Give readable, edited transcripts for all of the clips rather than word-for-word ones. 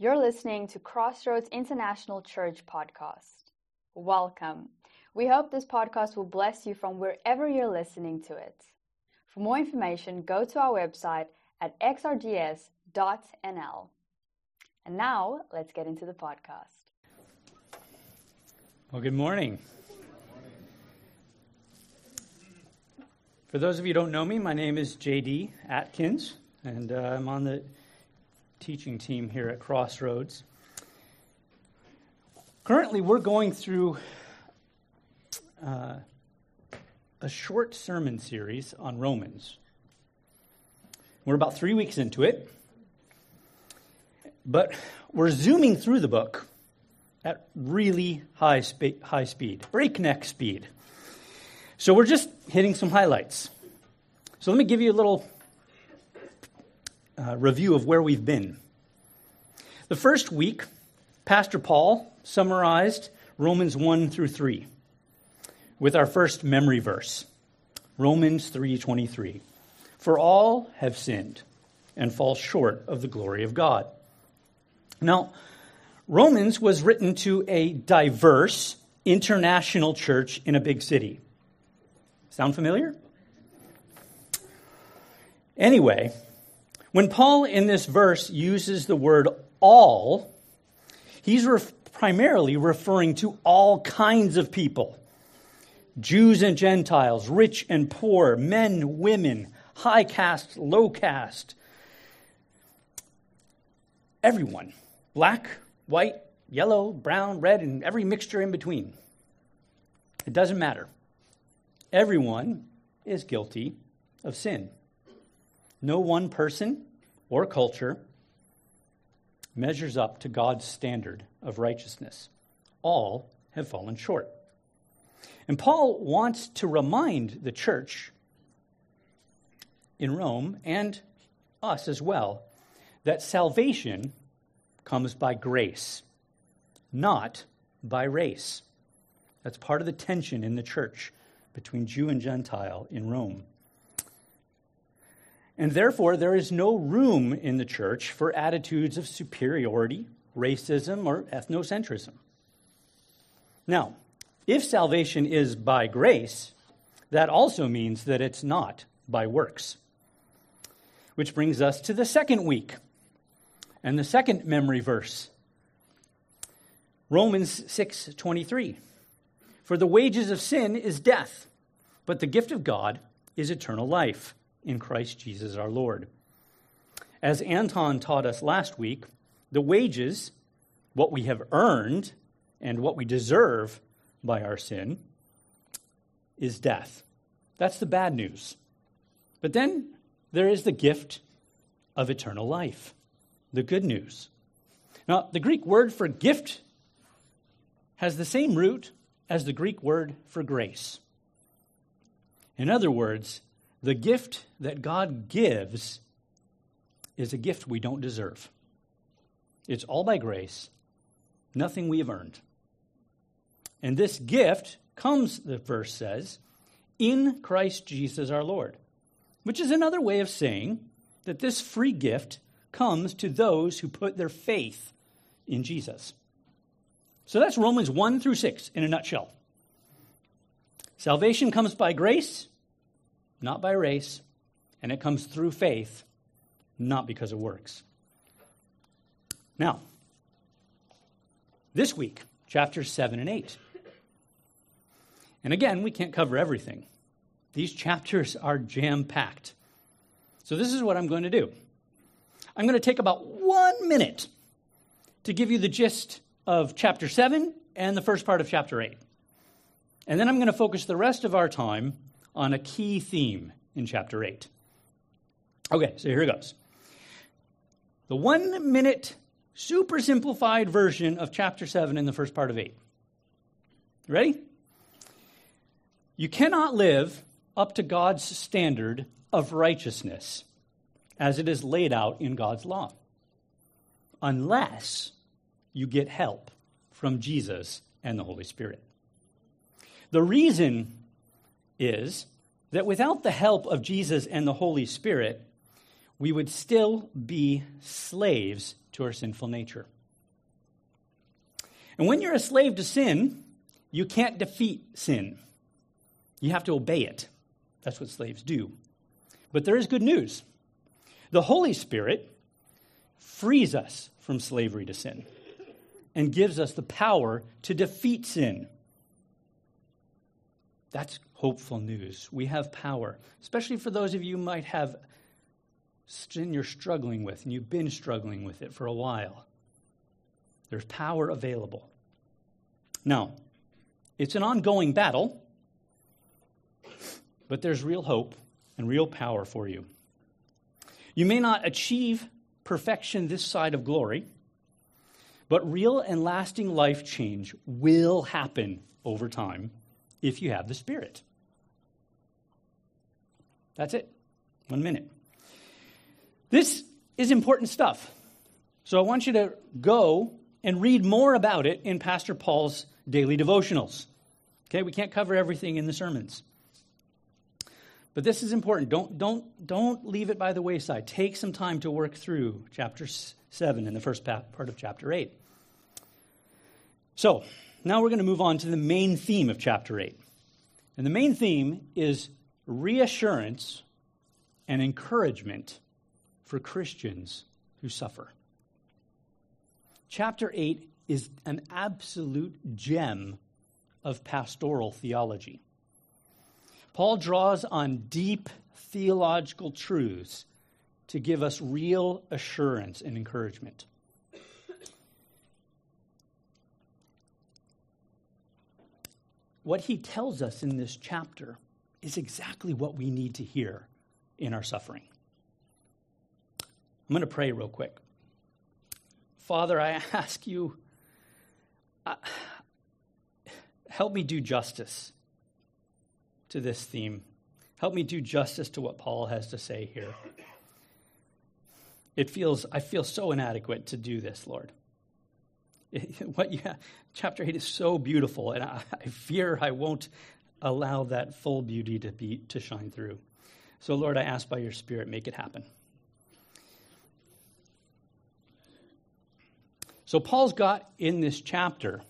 You're listening to Crossroads International Church podcast. Welcome. We hope this podcast will bless you from wherever you're listening to it. For more information, go to our website at xrds.nl. And now, let's get into the podcast. Well, good morning. For those of you who don't know me, my name is J.D. Atkins, and I'm on the teaching team here at Crossroads. Currently, we're going through a short sermon series on Romans. We're about 3 weeks into it, but we're zooming through the book at really high speed, breakneck speed. So we're just hitting some highlights. So let me give you a little review of where we've been. The first week, Pastor Paul summarized Romans 1 through 3 with our first memory verse, Romans 3:23. For all have sinned and fall short of the glory of God. Now, Romans was written to a diverse international church in a big city. Sound familiar? Anyway, when Paul in this verse uses the word all, he's primarily referring to all kinds of people. Jews and Gentiles, rich and poor, men, women, high caste, low caste. Everyone. Black, white, yellow, brown, red, and every mixture in between. It doesn't matter. Everyone is guilty of sin. No one person or culture measures up to God's standard of righteousness. All have fallen short. And Paul wants to remind the church in Rome, and us as well, that salvation comes by grace, not by race. That's part of the tension in the church between Jew and Gentile in Rome. And therefore, there is no room in the church for attitudes of superiority, racism, or ethnocentrism. Now, if salvation is by grace, that also means that it's not by works. Which brings us to the second week and the second memory verse, Romans 6:23. For the wages of sin is death, but the gift of God is eternal life in Christ Jesus our Lord. As Anton taught us last week, the wages, what we have earned and what we deserve by our sin, is death. That's the bad news. But then there is the gift of eternal life, the good news. Now, the Greek word for gift has the same root as the Greek word for grace. In other words, the gift that God gives is a gift we don't deserve. It's all by grace, nothing we have earned. And this gift comes, the verse says, in Christ Jesus our Lord, which is another way of saying that this free gift comes to those who put their faith in Jesus. So that's Romans 1 through 6 in a nutshell. Salvation comes by grace, not by race, and it comes through faith, not because of works. Now, this week, chapters 7 and 8. And again, we can't cover everything. These chapters are jam-packed. So this is what I'm going to do. I'm going to take about 1 minute to give you the gist of chapter 7 and the first part of chapter 8. And then I'm going to focus the rest of our time on a key theme in chapter 8. Okay, so here it goes. The 1 minute, super simplified version of chapter 7 and the first part of 8. Ready? You cannot live up to God's standard of righteousness as it is laid out in God's law, unless you get help from Jesus and the Holy Spirit. The reason is that without the help of Jesus and the Holy Spirit, we would still be slaves to our sinful nature. And when you're a slave to sin, you can't defeat sin. You have to obey it. That's what slaves do. But there is good news. The Holy Spirit frees us from slavery to sin and gives us the power to defeat sin. That's hopeful news. We have power, especially for those of you who might have sin you're struggling with, and you've been struggling with it for a while. There's power available. Now, it's an ongoing battle, but there's real hope and real power for you. You may not achieve perfection this side of glory, but real and lasting life change will happen over time if you have the Spirit. That's it. 1 minute. This is important stuff. So I want you to go and read more about it in Pastor Paul's daily devotionals. Okay, we can't cover everything in the sermons. But this is important. Don't leave it by the wayside. Take some time to work through chapter 7 and the first part of chapter 8. So, now we're going to move on to the main theme of chapter 8. And the main theme is reassurance and encouragement for Christians who suffer. Chapter 8 is an absolute gem of pastoral theology. Paul draws on deep theological truths to give us real assurance and encouragement. What he tells us in this chapter is exactly what we need to hear in our suffering. I'm going to pray real quick. Father, I ask you, help me do justice to this theme. Help me do justice to what Paul has to say here. I feel so inadequate to do this, Lord. Chapter 8 is so beautiful, and I fear I won't allow that full beauty to shine through. So, Lord, I ask by your Spirit, make it happen. So Paul's got in this chapter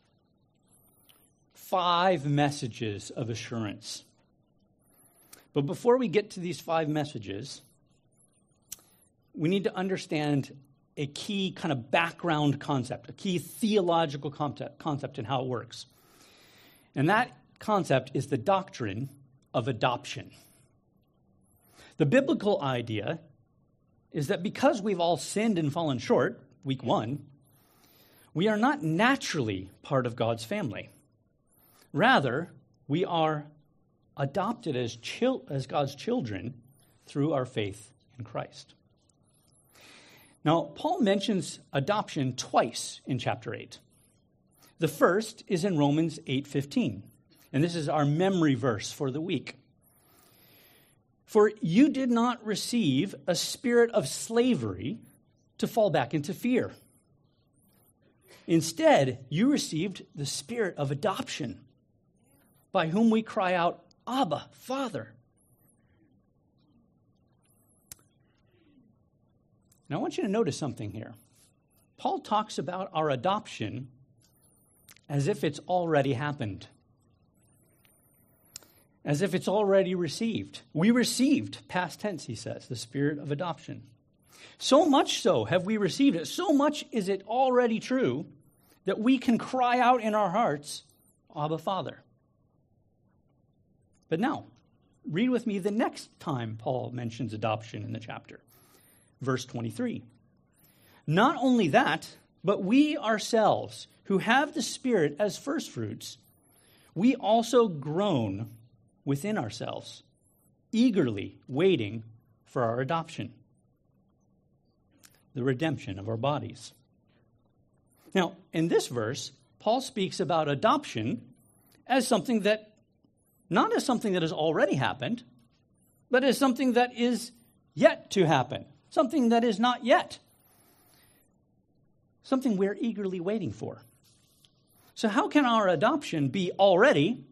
5 messages of assurance. But before we get to these 5 messages, we need to understand a key kind of background concept, a key theological concept in how it works. And that concept is the doctrine of adoption. The biblical idea is that because we've all sinned and fallen short, week 1, we are not naturally part of God's family. Rather, we are adopted as God's children through our faith in Christ. Now, Paul mentions adoption twice in chapter 8. The first is in Romans 8:15, and this is our memory verse for the week. For you did not receive a spirit of slavery to fall back into fear. Instead, you received the spirit of adoption, by whom we cry out, Abba, Father. Now, I want you to notice something here. Paul talks about our adoption as if it's already happened, as if it's already received. We received, past tense, he says, the spirit of adoption. So much so have we received it, so much is it already true that we can cry out in our hearts, Abba, Father. But now, read with me the next time Paul mentions adoption in the chapter. Verse 23. Not only that, but we ourselves, who have the Spirit as firstfruits, we also groan within ourselves, eagerly waiting for our adoption, the redemption of our bodies. Now, in this verse, Paul speaks about adoption as something that, not as something that has already happened, but as something that is yet to happen, something that is not yet, something we're eagerly waiting for. So how can our adoption be already,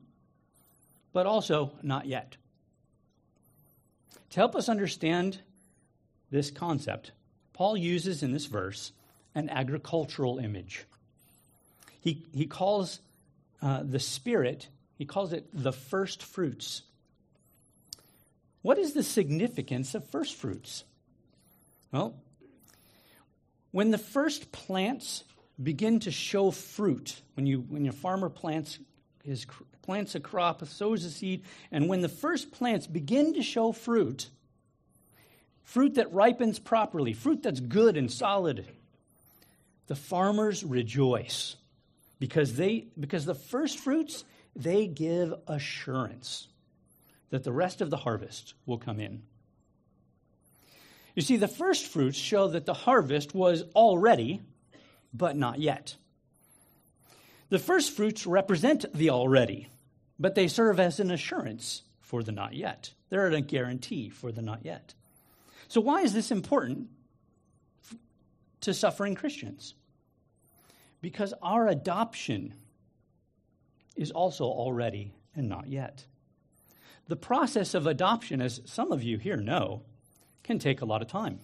but also not yet? To help us understand this concept, Paul uses in this verse an agricultural image. He calls the Spirit, he calls it the first fruits. What is the significance of first fruits? Well, when the first plants begin to show fruit, when your farmer plants a crop, sows a seed, and when the first plants begin to show fruit that ripens properly, fruit that's good and solid, the farmers rejoice because the first fruits, they give assurance that the rest of the harvest will come in. You see, the first fruits show that the harvest was already, but not yet. The first fruits represent the already, but they serve as an assurance for the not yet. They're a guarantee for the not yet. So why is this important to suffering Christians? Because our adoption is also already and not yet. The process of adoption, as some of you here know, can take a lot of time.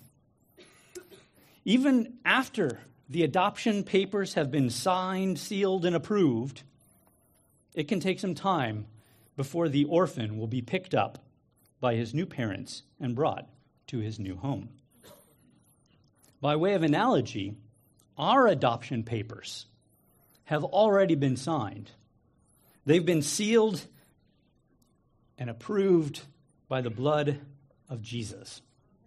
Even after the adoption papers have been signed, sealed, and approved, it can take some time before the orphan will be picked up by his new parents and brought to his new home. By way of analogy, our adoption papers have already been signed. They've been sealed and approved by the blood of Jesus.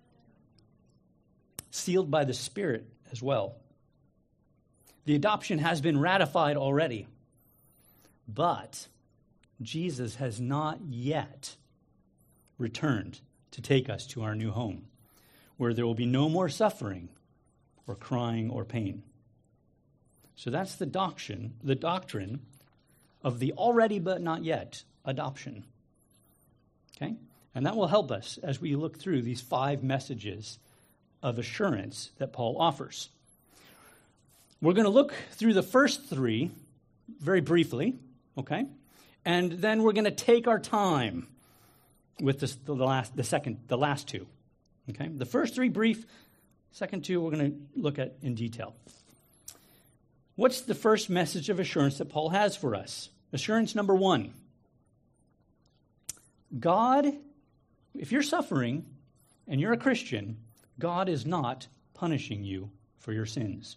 Sealed by the Spirit as well. The adoption has been ratified already, but Jesus has not yet returned to take us to our new home, where there will be no more suffering or crying or pain. So that's the doctrine of the already but not yet adoption. Okay? And that will help us as we look through these 5 messages of assurance that Paul offers. We're going to look through the first 3 very briefly, okay? And then we're going to take our time with the last 2. Okay? The first 3 brief, second 2 we're going to look at in detail. What's the first message of assurance that Paul has for us? Assurance number 1. God, if you're suffering and you're a Christian, God is not punishing you for your sins.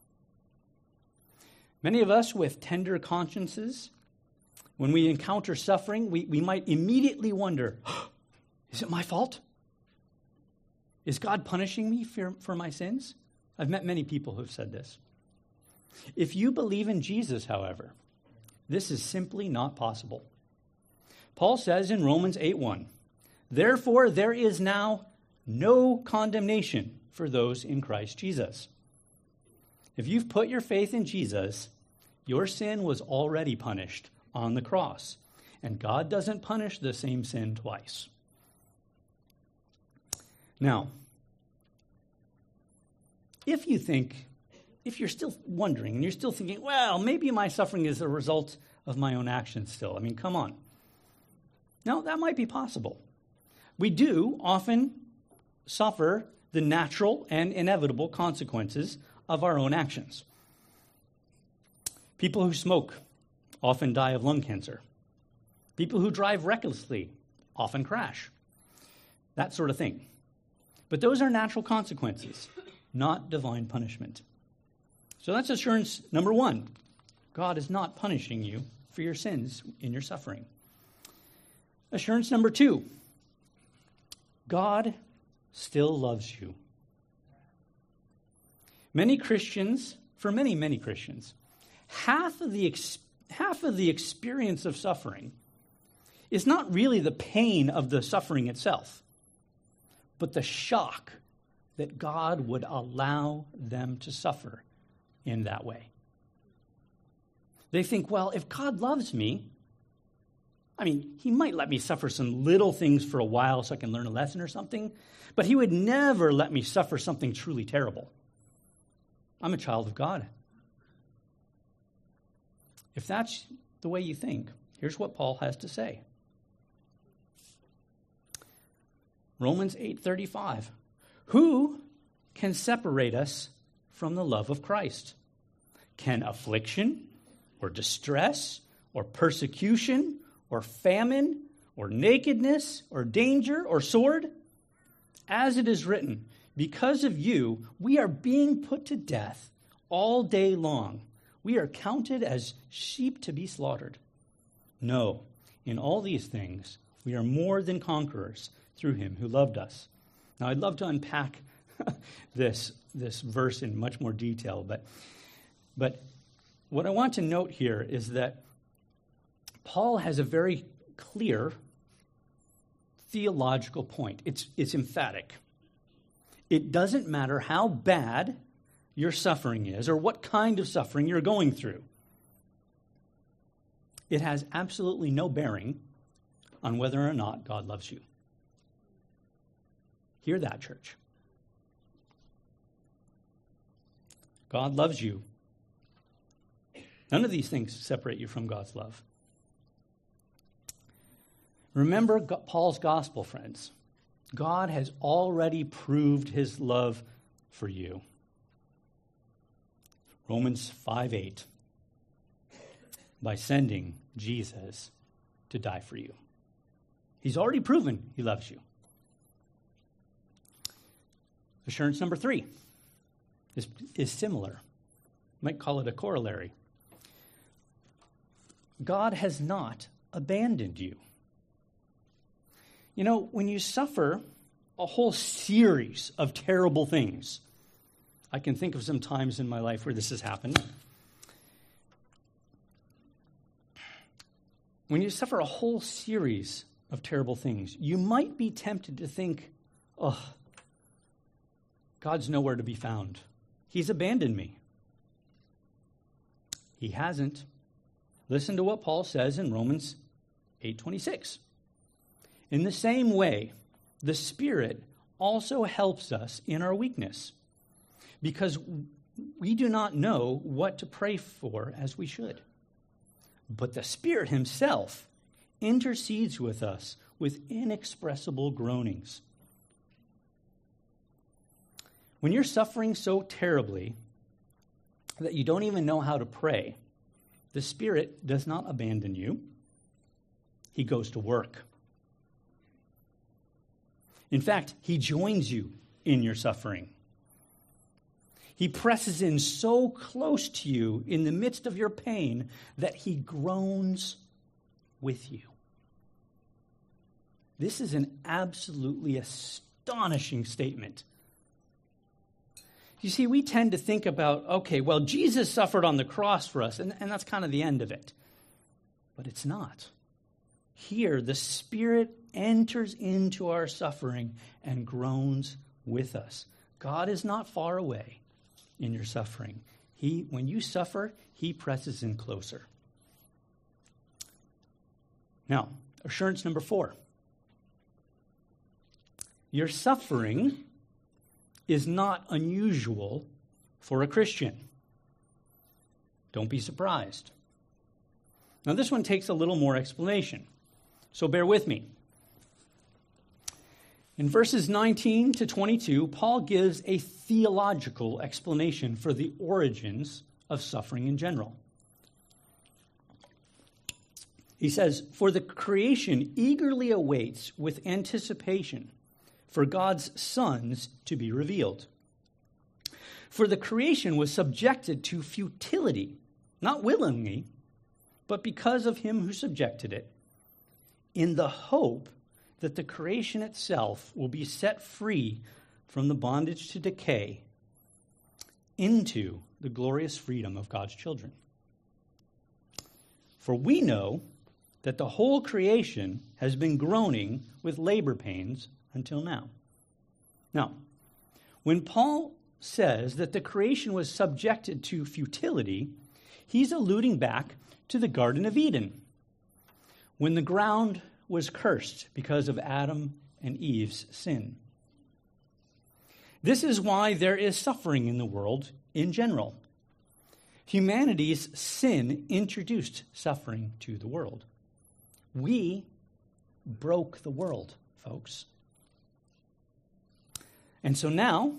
Many of us with tender consciences, when we encounter suffering, we might immediately wonder, is it my fault? Is God punishing me for my sins? I've met many people who have said this. If you believe in Jesus, however, this is simply not possible. Paul says in Romans 8:1, "Therefore there is now no condemnation for those in Christ Jesus." If you've put your faith in Jesus, your sin was already punished on the cross, and God doesn't punish the same sin twice. Now, if you're still wondering, and you're still thinking, well, maybe my suffering is a result of my own actions still. I mean, come on. No, that might be possible. We do often suffer the natural and inevitable consequences of our own actions. People who smoke often die of lung cancer. People who drive recklessly often crash. That sort of thing. But those are natural consequences, not divine punishment. So that's assurance number 1. God is not punishing you for your sins in your suffering. Assurance number 2. God still loves you. Many Christians, for many Christians, half of the experience of suffering is not really the pain of the suffering itself, but the shock that God would allow them to suffer in that way. They think, well, if God loves me, I mean, he might let me suffer some little things for a while so I can learn a lesson or something, but he would never let me suffer something truly terrible. I'm a child of God. If that's the way you think, here's what Paul has to say. Romans 8:35. Who can separate us from the love of Christ? Can affliction or distress or persecution or famine or nakedness or danger or sword? As it is written, because of you, we are being put to death all day long. We are counted as sheep to be slaughtered. No, in all these things, we are more than conquerors through him who loved us. Now, I'd love to unpack this verse in much more detail, but what I want to note here is that Paul has a very clear theological point. It's emphatic. It doesn't matter how bad your suffering is or what kind of suffering you're going through. It has absolutely no bearing on whether or not God loves you. Hear that, church. God loves you. None of these things separate you from God's love. Remember Paul's gospel, friends. God has already proved his love for you. Romans 5:8, by sending Jesus to die for you. He's already proven he loves you. Assurance number 3 is similar. Might call it a corollary. God has not abandoned you. You know, when you suffer a whole series of terrible things, I can think of some times in my life where this has happened. When you suffer a whole series of terrible things, you might be tempted to think, oh, God's nowhere to be found. He's abandoned me. He hasn't. Listen to what Paul says in Romans 8:26. In the same way, the Spirit also helps us in our weakness, because we do not know what to pray for as we should. But the Spirit himself intercedes with us with inexpressible groanings. When you're suffering so terribly that you don't even know how to pray, the Spirit does not abandon you. He goes to work. In fact, he joins you in your suffering. He presses in so close to you in the midst of your pain that he groans with you. This is an absolutely astonishing statement. You see, we tend to think about, okay, well, Jesus suffered on the cross for us, and that's kind of the end of it. But it's not. Here, the Spirit enters into our suffering and groans with us. God is not far away in your suffering. When you suffer, he presses in closer. Now, assurance number 4. Your suffering is not unusual for a Christian. Don't be surprised. Now, this one takes a little more explanation, so bear with me. In verses 19 to 22, Paul gives a theological explanation for the origins of suffering in general. He says, "For the creation eagerly awaits with anticipation for God's sons to be revealed. For the creation was subjected to futility, not willingly, but because of him who subjected it, in the hope that the creation itself will be set free from the bondage to decay into the glorious freedom of God's children. For we know that the whole creation has been groaning with labor pains until now." Now, when Paul says that the creation was subjected to futility, he's alluding back to the Garden of Eden, when the ground was cursed because of Adam and Eve's sin. This is why there is suffering in the world in general. Humanity's sin introduced suffering to the world. We broke the world, folks. And so now,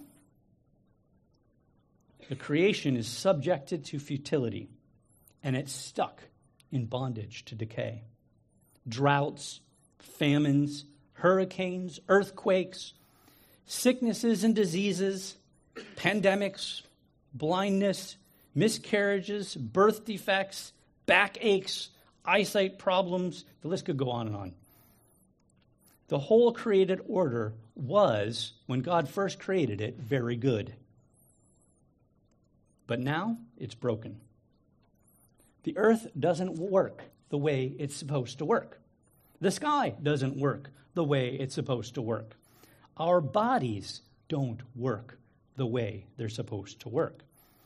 the creation is subjected to futility, and it's stuck in bondage to decay. Droughts, famines, hurricanes, earthquakes, sicknesses and diseases, pandemics, blindness, miscarriages, birth defects, backaches, eyesight problems, the list could go on and on. The whole created order was, when God first created it, very good. But now it's broken. The earth doesn't work the way it's supposed to work. The sky doesn't work the way it's supposed to work. Our bodies don't work the way they're supposed to work.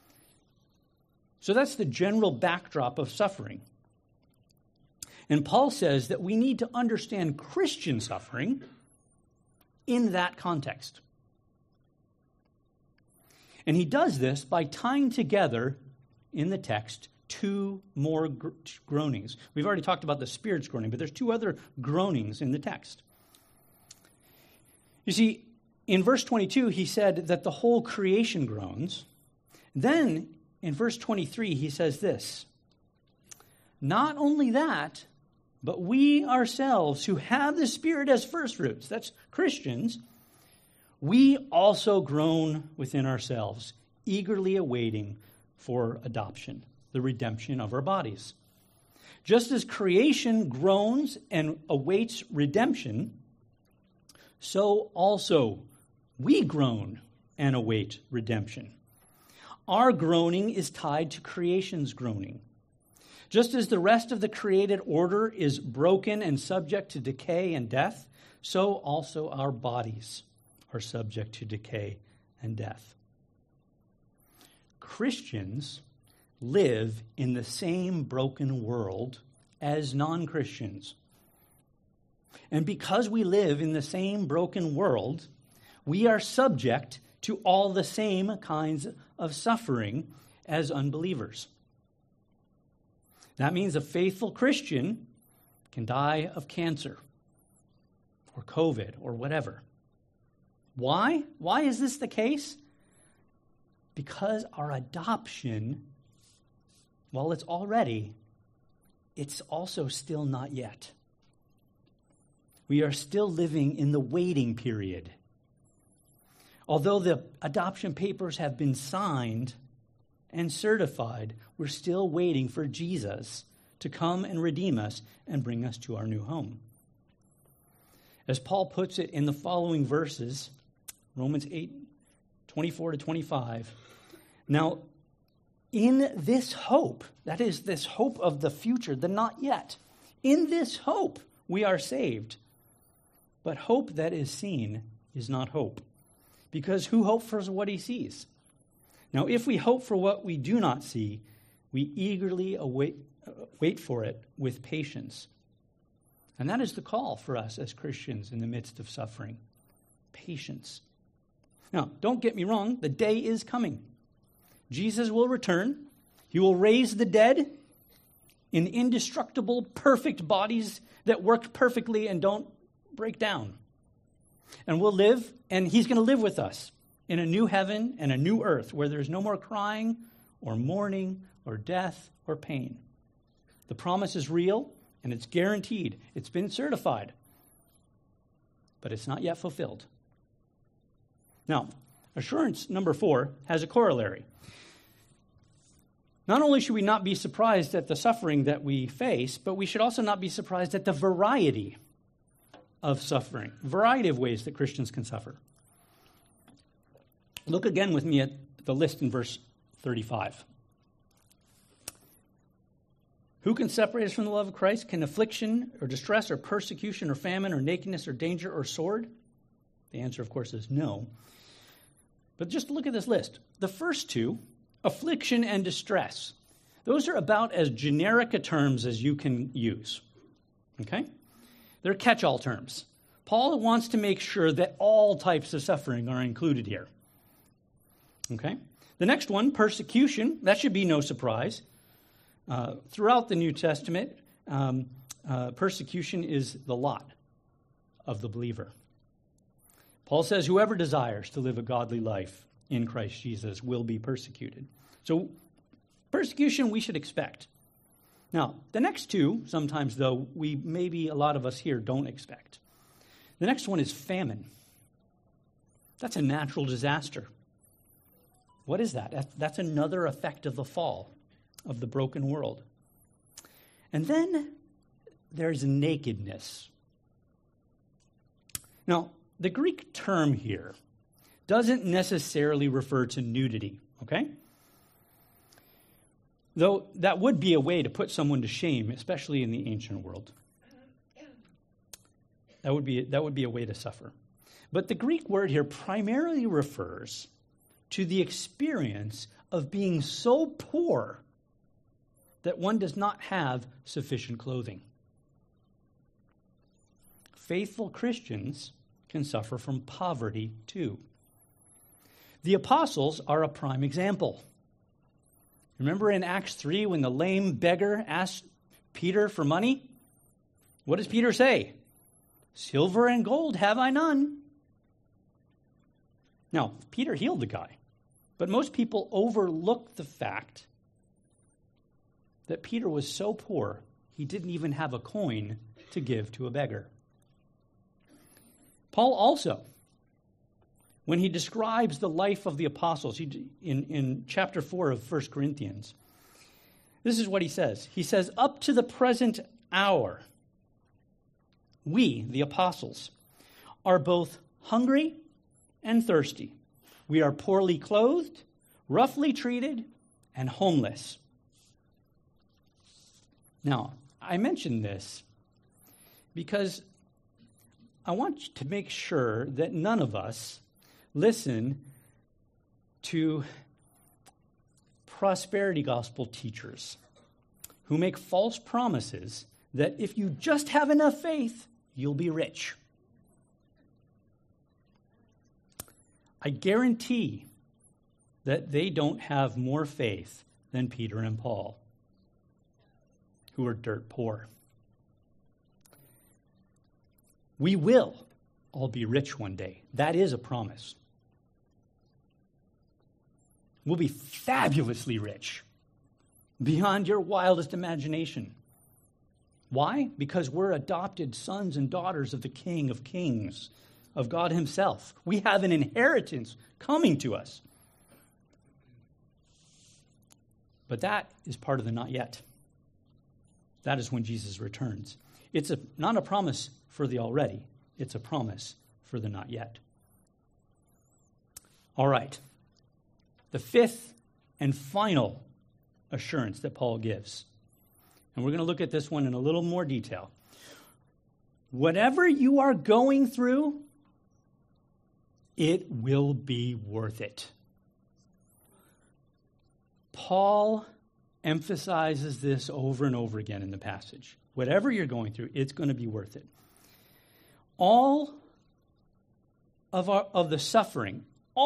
So that's the general backdrop of suffering. And Paul says that we need to understand Christian suffering in that context. And he does this by tying together in the text two more groanings. We've already talked about the Spirit's groaning, but there's two other groanings in the text. You see, in verse 22, he said that the whole creation groans. Then, in verse 23, he says this, not only that, but we ourselves who have the Spirit as first fruits, that's Christians, we also groan within ourselves, eagerly awaiting for adoption, the redemption of our bodies. Just as creation groans and awaits redemption, so also we groan and await redemption. Our groaning is tied to creation's groaning. Just as the rest of the created order is broken and subject to decay and death, so also our bodies are subject to decay and death. Christians live in the same broken world as non-Christians. And because we live in the same broken world, we are subject to all the same kinds of suffering as unbelievers. That means a faithful Christian can die of cancer or COVID or whatever. Why? Why is this the case? Because our adoption, while it's already, it's also still not yet. We are still living in the waiting period. Although the adoption papers have been signed and certified, we're still waiting for Jesus to come and redeem us and bring us to our new home. As Paul puts it in the following verses, Romans 8, 24 to 25, now, in this hope, that is this hope of the future, the not yet, in this hope we are saved. But hope that is seen is not hope, because who hopes for what he sees? Now, if we hope for what we do not see, we eagerly wait for it with patience. And that is the call for us as Christians in the midst of suffering. Patience. Now, don't get me wrong, the day is coming. Jesus will return. He will raise the dead in indestructible, perfect bodies that work perfectly and don't break down. And we'll live, and he's going to live with us in a new heaven and a new earth where there's no more crying or mourning or death or pain. The promise is real, and it's guaranteed. It's been certified, but it's not yet fulfilled. Now, assurance number 4 has a corollary. Not only should we not be surprised at the suffering that we face, but we should also not be surprised at the variety of suffering, variety of ways that Christians can suffer. Look again with me at the list in verse 35. Who can separate us from the love of Christ? Can affliction or distress or persecution or famine or nakedness or danger or sword? The answer, of course, is no. But just look at this list. The first two, affliction and distress, those are about as generic a terms as you can use. Okay? They're catch-all terms. Paul wants to make sure that all types of suffering are included here. Okay? The next one, persecution, that should be no surprise. Throughout the New Testament, persecution is the lot of the believer. Paul says, whoever desires to live a godly life in Christ Jesus will be persecuted. So persecution we should expect. Now, the next two, sometimes though, maybe a lot of us here don't expect. The next one is famine. That's a natural disaster. What is that? That's another effect of the fall, of the broken world. And then there's nakedness. Now, the Greek term here doesn't necessarily refer to nudity, okay? Though that would be a way to put someone to shame, especially in the ancient world. That would be a way to suffer. But the Greek word here primarily refers to the experience of being so poor that one does not have sufficient clothing. Faithful Christians can suffer from poverty too. The apostles are a prime example. Remember in Acts 3 when the lame beggar asked Peter for money? What does Peter say? Silver and gold have I none. Now, Peter healed the guy, but most people overlook the fact that Peter was so poor he didn't even have a coin to give to a beggar. Paul also, when he describes the life of the apostles in chapter 4 of 1 Corinthians, this is what he says. He says, up to the present hour, we, the apostles, are both hungry and thirsty. We are poorly clothed, roughly treated, and homeless. Now, I mention this because I want to make sure that none of us listen to prosperity gospel teachers who make false promises that if you just have enough faith, you'll be rich. I guarantee that they don't have more faith than Peter and Paul, who are dirt poor. We will all be rich one day. That is a promise. We'll be fabulously rich, beyond your wildest imagination. Why? Because we're adopted sons and daughters of the King of Kings, of God himself. We have an inheritance coming to us. But that is part of the not yet. That is when Jesus returns. It's not a promise for the already. It's a promise for the not yet. All right. The fifth and final assurance that Paul gives. And we're going to look at this one in a little more detail. Whatever you are going through, it will be worth it. Paul emphasizes this over and over again in the passage. Whatever you're going through, it's going to be worth it. All of the suffering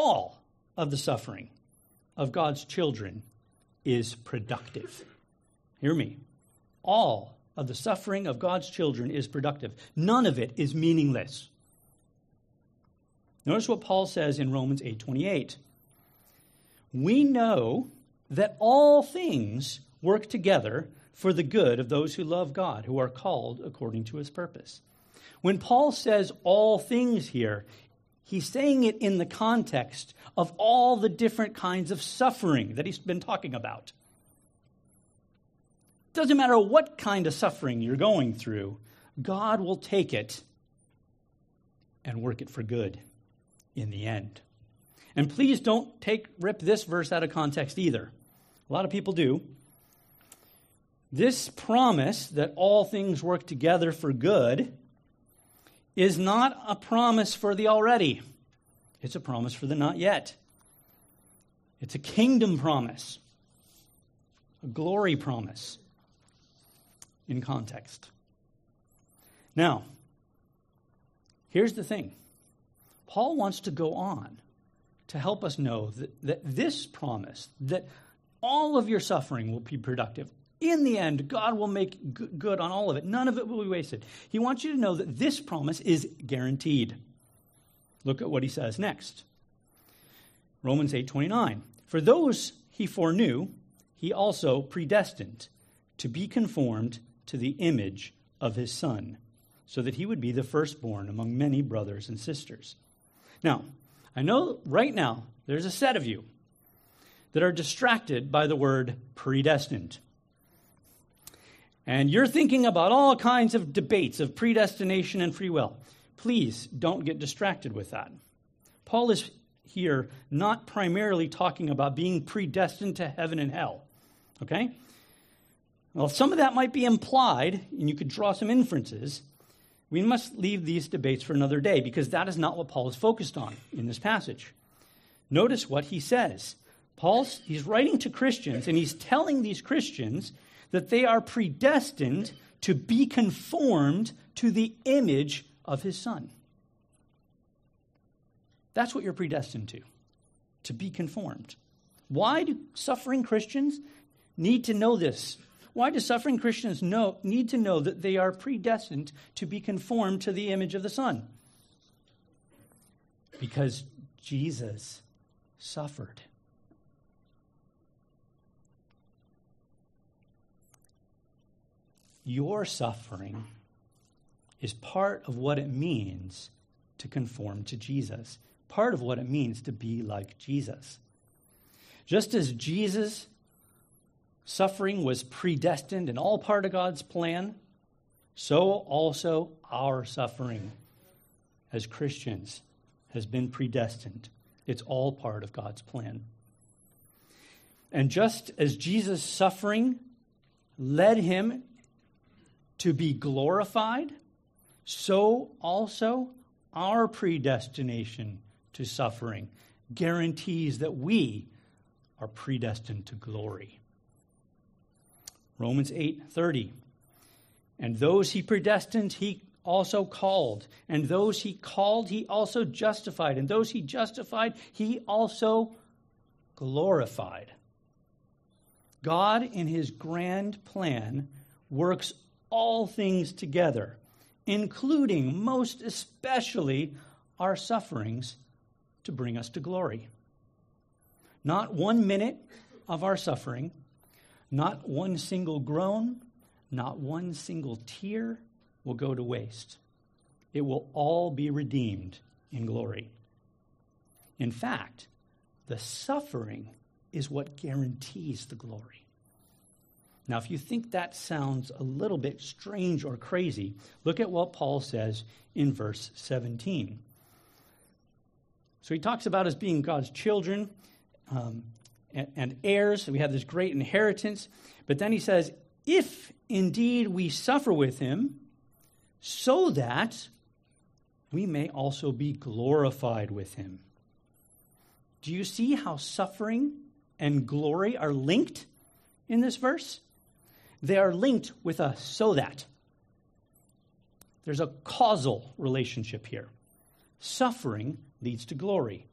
of God's children is productive. Hear me. All of the suffering of God's children is productive. None of it is meaningless. Notice what Paul says in Romans 8:28. We know that all things work together for the good of those who love God, who are called according to his purpose. When Paul says all things here, he's saying it in the context of all the different kinds of suffering that he's been talking about. Doesn't matter what kind of suffering you're going through, God will take it and work it for good in the end. And please don't rip this verse out of context either. A lot of people do. This promise that all things work together for good is not a promise for the already. It's a promise for the not yet. It's a kingdom promise, a glory promise in context. Now, here's the thing. Paul wants to go on to help us know that this promise, that all of your suffering will be productive. In the end, God will make good on all of it. None of it will be wasted. He wants you to know that this promise is guaranteed. Look at what he says next. Romans 8:29. For those he foreknew, he also predestined to be conformed to the image of his Son, so that he would be the firstborn among many brothers and sisters. Now, I know right now there's a set of you that are distracted by the word predestined. And you're thinking about all kinds of debates of predestination and free will. Please don't get distracted with that. Paul is here not primarily talking about being predestined to heaven and hell. Okay? Well, some of that might be implied, and you could draw some inferences. We must leave these debates for another day, because that is not what Paul is focused on in this passage. Notice what he says. He's writing to Christians, and he's telling these Christians that they are predestined to be conformed to the image of his Son. That's what you're predestined to be conformed. Why do suffering Christians need to know this? Why do suffering Christians need to know that they are predestined to be conformed to the image of the Son? Because Jesus suffered. Your suffering is part of what it means to conform to Jesus, part of what it means to be like Jesus. Just as Jesus' suffering was predestined and all part of God's plan, so also our suffering as Christians has been predestined. It's all part of God's plan. And just as Jesus' suffering led him to be glorified, so also our predestination to suffering guarantees that we are predestined to glory. Romans 8:30. And those he predestined, he also called. And those he called, he also justified. And those he justified, he also glorified. God, in his grand plan, works all things together, including, most especially, our sufferings, to bring us to glory. Not 1 minute of our suffering, not one single groan, not one single tear will go to waste. It will all be redeemed in glory. In fact, the suffering is what guarantees the glory. Now, if you think that sounds a little bit strange or crazy, look at what Paul says in verse 17. So he talks about us being God's children and heirs. So we have this great inheritance. But then he says, if indeed we suffer with him, so that we may also be glorified with him. Do you see how suffering and glory are linked in this verse? They are linked with a so that. There's a causal relationship here. Suffering leads to glory.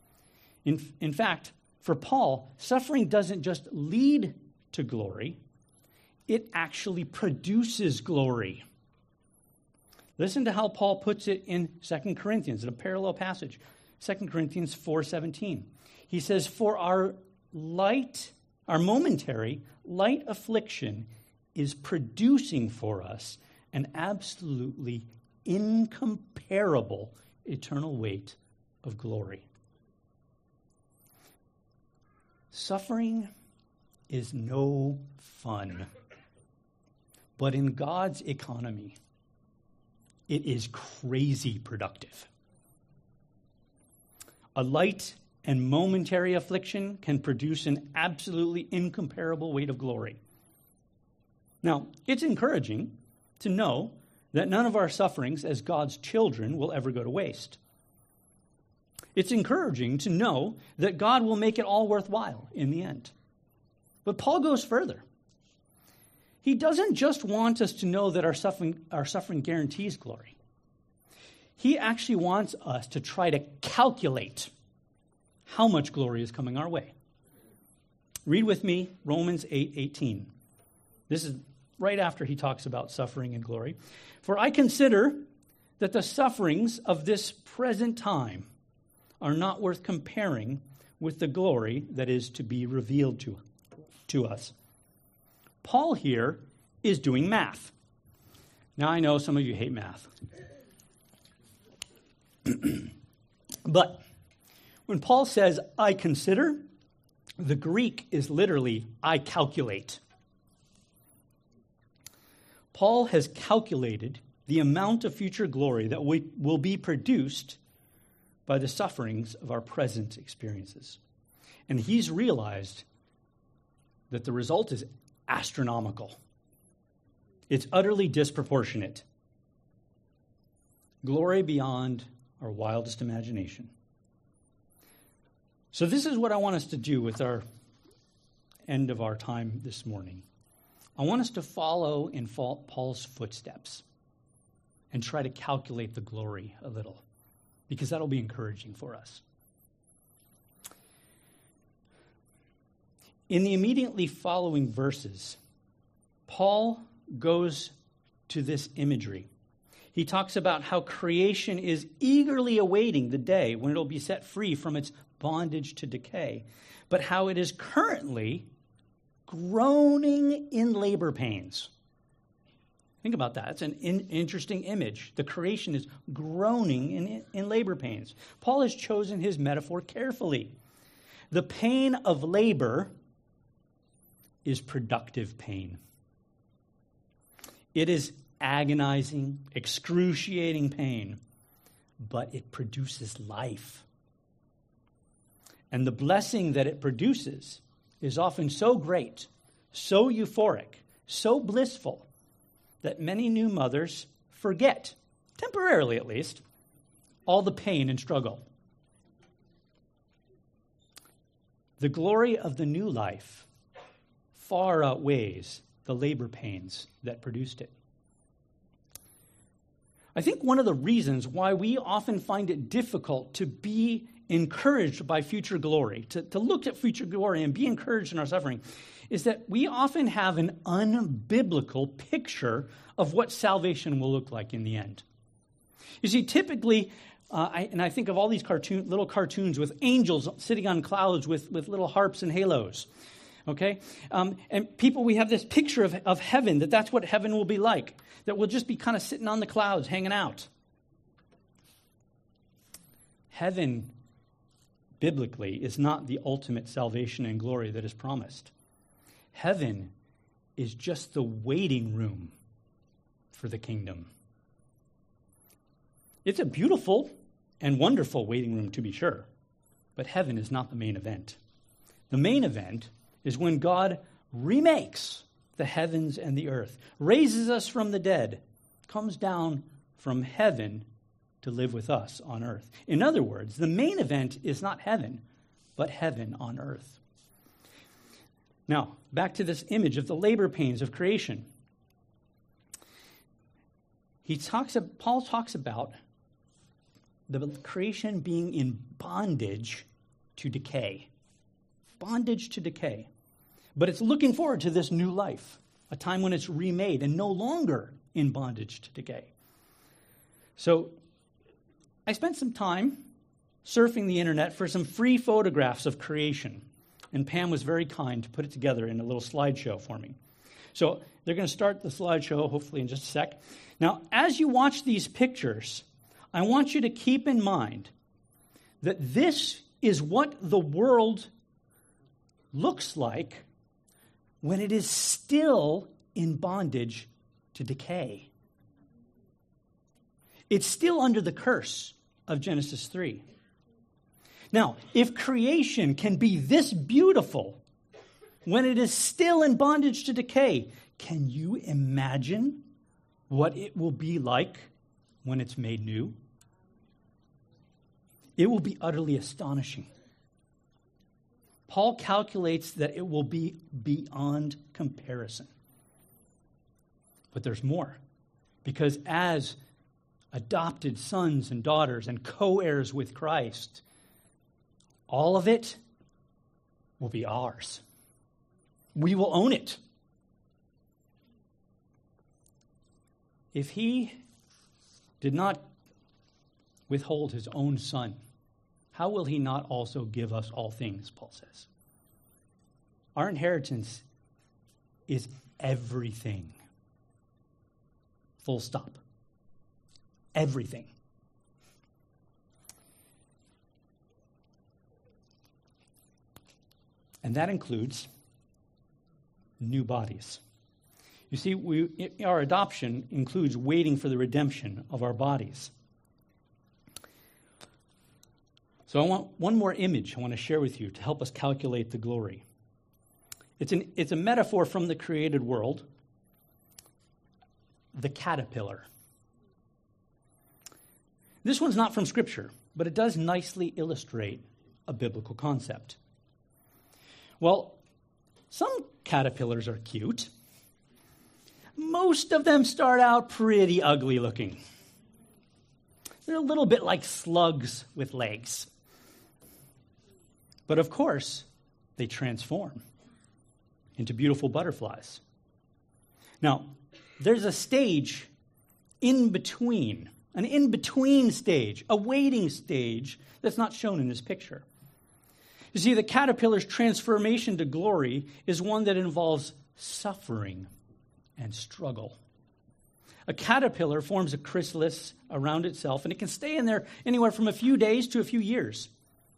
In fact, for Paul, suffering doesn't just lead to glory, it actually produces glory. Listen to how Paul puts it in 2 Corinthians, in a parallel passage, 2 Corinthians 4:17. He says, for our momentary light affliction is producing for us an absolutely incomparable eternal weight of glory. Suffering is no fun, but in God's economy, it is crazy productive. A light and momentary affliction can produce an absolutely incomparable weight of glory. Now, it's encouraging to know that none of our sufferings as God's children will ever go to waste. It's encouraging to know that God will make it all worthwhile in the end. But Paul goes further. He doesn't just want us to know that our suffering guarantees glory. He actually wants us to try to calculate how much glory is coming our way. Read with me Romans 8:18. This is right after he talks about suffering and glory. For I consider that the sufferings of this present time are not worth comparing with the glory that is to be revealed to us. Paul here is doing math. Now, I know some of you hate math. But when Paul says, I consider, the Greek is literally, I calculate. Paul has calculated the amount of future glory that will be produced by the sufferings of our present experiences. And he's realized that the result is astronomical. It's utterly disproportionate. Glory beyond our wildest imagination. So this is what I want us to do with our end of our time this morning. I want us to follow in Paul's footsteps and try to calculate the glory a little, because that'll be encouraging for us. In the immediately following verses, Paul goes to this imagery. He talks about how creation is eagerly awaiting the day when it'll be set free from its bondage to decay, but how it is currently groaning in labor pains. Think about that. It's an interesting image. The creation is groaning in labor pains. Paul has chosen his metaphor carefully. The pain of labor is productive pain. It is agonizing, excruciating pain, but it produces life. And the blessing that it produces is often so great, so euphoric, so blissful, that many new mothers forget, temporarily at least, all the pain and struggle. The glory of the new life far outweighs the labor pains that produced it. I think one of the reasons why we often find it difficult to be encouraged by future glory, to look at future glory and be encouraged in our suffering, is that we often have an unbiblical picture of what salvation will look like in the end. You see, typically, I think of all these little cartoons with angels sitting on clouds with little harps and halos. Okay? And people, we have this picture of heaven, that's what heaven will be like, that we'll just be kind of sitting on the clouds, hanging out. Heaven, biblically, is not the ultimate salvation and glory that is promised. Heaven is just the waiting room for the kingdom. It's a beautiful and wonderful waiting room, to be sure, but heaven is not the main event. The main event is when God remakes the heavens and the earth, raises us from the dead, comes down from heaven to live with us on earth. In other words, the main event is not heaven, but heaven on earth. Now, back to this image of the labor pains of creation. Paul talks about the creation being in bondage to decay. Bondage to decay. But it's looking forward to this new life, a time when it's remade and no longer in bondage to decay. So I spent some time surfing the internet for some free photographs of creation. And Pam was very kind to put it together in a little slideshow for me. So they're going to start the slideshow hopefully in just a sec. Now, as you watch these pictures, I want you to keep in mind that this is what the world looks like when it is still in bondage to decay. It's still under the curse of Genesis 3. Now, if creation can be this beautiful when it is still in bondage to decay, can you imagine what it will be like when it's made new? It will be utterly astonishing. Paul calculates that it will be beyond comparison. But there's more, because as adopted sons and daughters and co-heirs with Christ, all of it will be ours. We will own it. If he did not withhold his own son, how will he not also give us all things, Paul says. Our inheritance is everything. Full stop. Everything. And that includes new bodies. You see, our adoption includes waiting for the redemption of our bodies. So I want one more image I want to share with you to help us calculate the glory. It's a metaphor from the created world, the caterpillar. This one's not from Scripture, but it does nicely illustrate a biblical concept. Well, some caterpillars are cute. Most of them start out pretty ugly looking. They're a little bit like slugs with legs. But of course, they transform into beautiful butterflies. Now, there's a stage in between, an in-between stage, a waiting stage that's not shown in this picture. You see, the caterpillar's transformation to glory is one that involves suffering and struggle. A caterpillar forms a chrysalis around itself, and it can stay in there anywhere from a few days to a few years.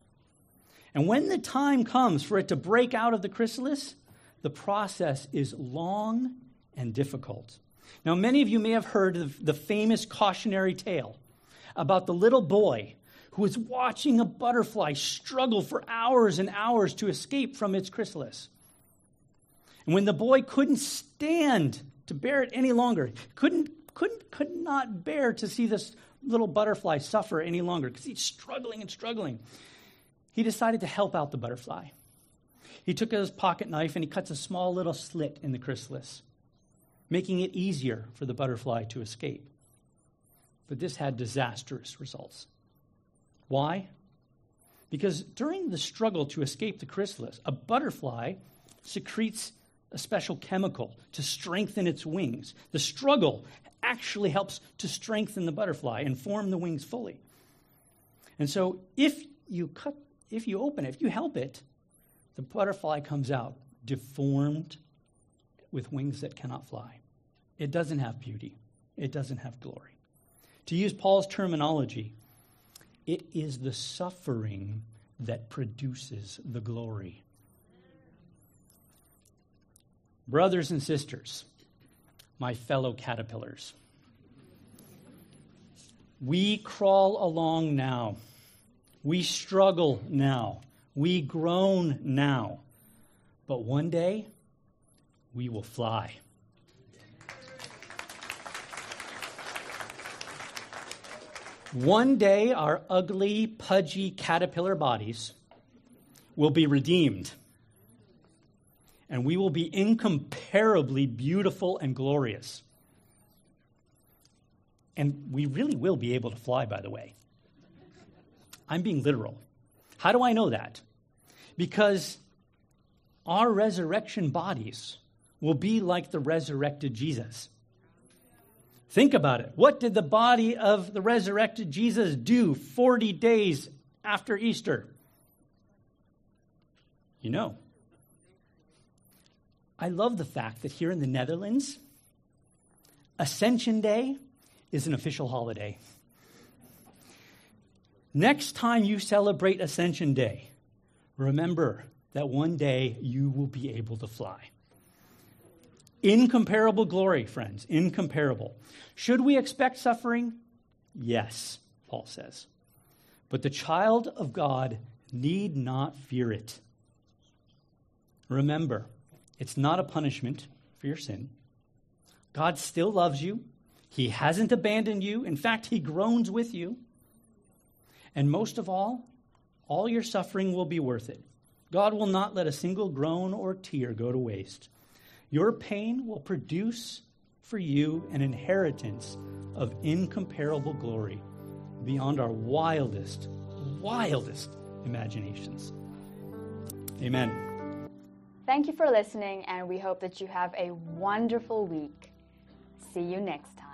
And when the time comes for it to break out of the chrysalis, the process is long and difficult. Now, many of you may have heard of the famous cautionary tale about the little boy who was watching a butterfly struggle for hours and hours to escape from its chrysalis. And when the boy couldn't stand to bear it any longer, could not bear to see this little butterfly suffer any longer because he's struggling and struggling, he decided to help out the butterfly. He took his pocket knife and he cuts a small little slit in the chrysalis, making it easier for the butterfly to escape. But this had disastrous results. Why? Because during the struggle to escape the chrysalis, a butterfly secretes a special chemical to strengthen its wings. The struggle actually helps to strengthen the butterfly and form the wings fully. And so if you help it, the butterfly comes out deformed with wings that cannot fly. It doesn't have beauty. It doesn't have glory. To use Paul's terminology, it is the suffering that produces the glory. Brothers and sisters, my fellow caterpillars, we crawl along now. We struggle now. We groan now. But one day, we will fly. One day, our ugly, pudgy caterpillar bodies will be redeemed, and we will be incomparably beautiful and glorious. And we really will be able to fly, by the way. I'm being literal. How do I know that? Because our resurrection bodies will be like the resurrected Jesus. Think about it. What did the body of the resurrected Jesus do 40 days after Easter? You know. I love the fact that here in the Netherlands, Ascension Day is an official holiday. Next time you celebrate Ascension Day, remember that one day you will be able to fly. Incomparable glory, friends, incomparable. Should we expect suffering? Yes, Paul says. But the child of God need not fear it. Remember, it's not a punishment for your sin. God still loves you. He hasn't abandoned you. In fact, he groans with you. And most of all your suffering will be worth it. God will not let a single groan or tear go to waste. Your pain will produce for you an inheritance of incomparable glory beyond our wildest imaginations. Amen. Thank you for listening, and we hope that you have a wonderful week. See you next time.